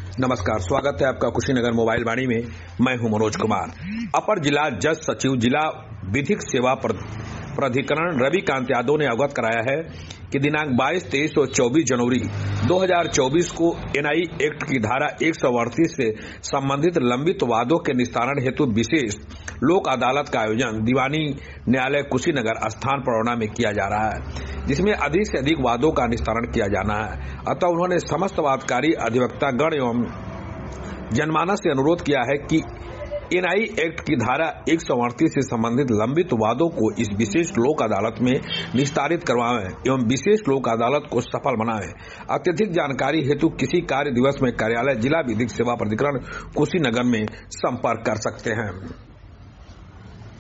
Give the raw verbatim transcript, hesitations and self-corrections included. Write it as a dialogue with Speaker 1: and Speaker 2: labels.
Speaker 1: नमस्कार, स्वागत है आपका कुशीनगर मोबाइल वाणी में। मैं हूं मनोज कुमार। अपर जिला जज सचिव जिला विधिक सेवा प्राधिकरण रविकांत यादव ने अवगत कराया है कि दिनांक बाईस, तेईस और चौबीस जनवरी दो हज़ार चौबीस को एनआई एक्ट की धारा एक सौ अड़तीस से संबंधित लंबित वादों के निस्तारण हेतु विशेष लोक अदालत का आयोजन दीवानी न्यायालय कुशीनगर स्थान परौना में किया जा रहा है, जिसमें अधिक से अधिक वादों का निस्तारण किया जाना है। अतः उन्होंने समस्त वादकारी अधिवक्ता गण एवं जनमानस से अनुरोध किया है कि एनआई एक्ट की धारा एक सौ अड़तीस से संबंधित लंबित वादों को इस विशेष लोक अदालत में निस्तारित करवाएं एवं विशेष लोक अदालत को सफल बनाएं। अत्यधिक जानकारी हेतु किसी कार्य दिवस में कार्यालय जिला विधिक सेवा प्राधिकरण कुशीनगर में संपर्क कर सकते हैं।